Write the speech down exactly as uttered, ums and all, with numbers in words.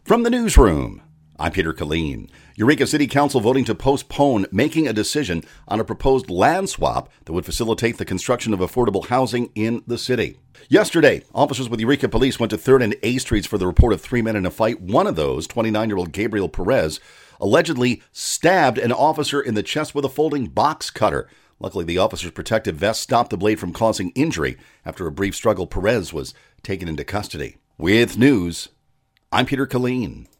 From the newsroom, I'm Peter Killeen. Eureka City Council voting to postpone making a decision on a proposed land swap that would facilitate the construction of affordable housing in the city. Yesterday, officers with Eureka Police went to third and A Streets for the report of three men in a fight. One of those, twenty-nine-year-old Gabriel Perez, allegedly stabbed an officer in the chest with a folding box cutter. Luckily, the officer's protective vest stopped the blade from causing injury. After a brief struggle, Perez was taken into custody. With news, I'm Peter Killeen.